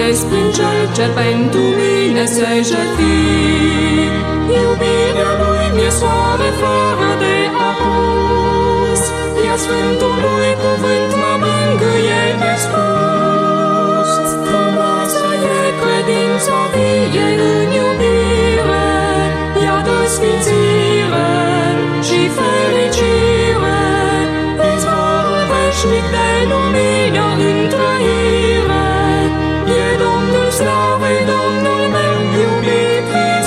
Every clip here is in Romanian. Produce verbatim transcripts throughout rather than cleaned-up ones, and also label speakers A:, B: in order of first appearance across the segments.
A: ales prin Cel ce pentru mine se jertfi. Iubirea Lui mi-e soare fără de apus, iar Sfântul Lui cuvânt mă mângâie nespus. Frumoasă e credința vie în iubire, ea dă sfințire și fericire, izvorul veșnic de lumină în trăire. E Domnul slavei, Domnul meu iubit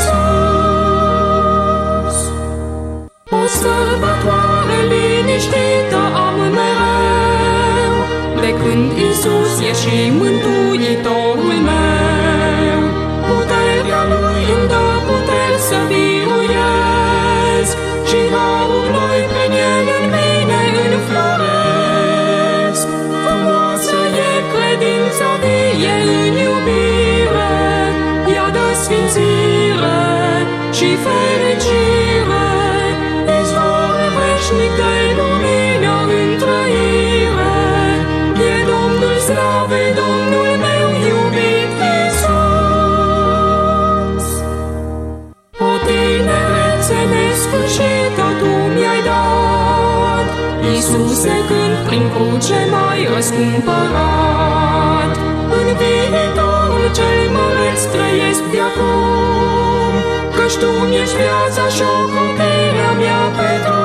A: Iisus. O sărbătoare liniștită am mereu, de când Iisus e și Mântuitorul meu. Puterea Lui îmi dă puteri să biruiesc, și harul Lui prin El în mine înfloresc. Frumoasă e credința vie în iubire, ea dă sfințire și fericire, izvor veșnic de lumină în trăire. E Domnul slavei, Domnul meu iubit Iisus. O tinerețe nesfârșită Tu mi-ai dat, Iisuse, când prin cruce m-ai răscumpărat. În viitorul cel măreț trăiesc de acum, căci Tu mi-ești viața și ocrotirea mea pe drum.